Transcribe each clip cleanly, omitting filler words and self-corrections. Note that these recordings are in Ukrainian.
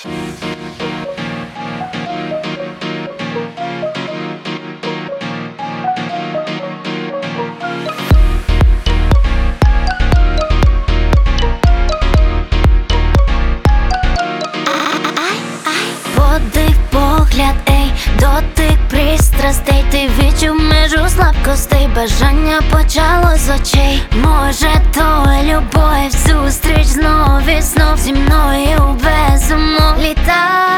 Подих, погляд, ей, дотик пристрастей. Ти відчув межу слабкостей, бажання почало з очей. Може, то любов, зустріч знов і знов зі мною без умов. Літай,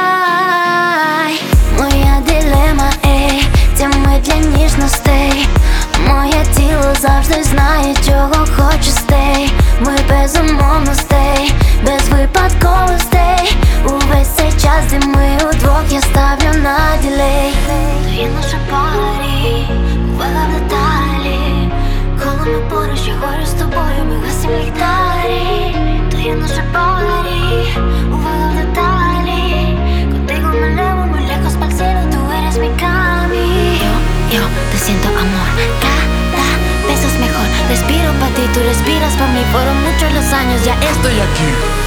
моя дилема, ей, ця мить для ніжностей. Моє тіло завжди знає, чого хоче стей. Ми без умовностей, без випадковостей. Увесь цей час, де ми удвох, я ставлю на ділей. То є наша парі, увага в деталі. Коли ми поруч, я говорю з тобою, ми гасим ліхтарі. То є наша парі, увага в деталі. Contigo me elevo muy lejos pa'l cielo, tú eres mi camino. Yo te siento amor, cada vez es mejor. Respiro pa' ti, tú respiras pa' mí. Fueron muchos los años, ya estoy aquí.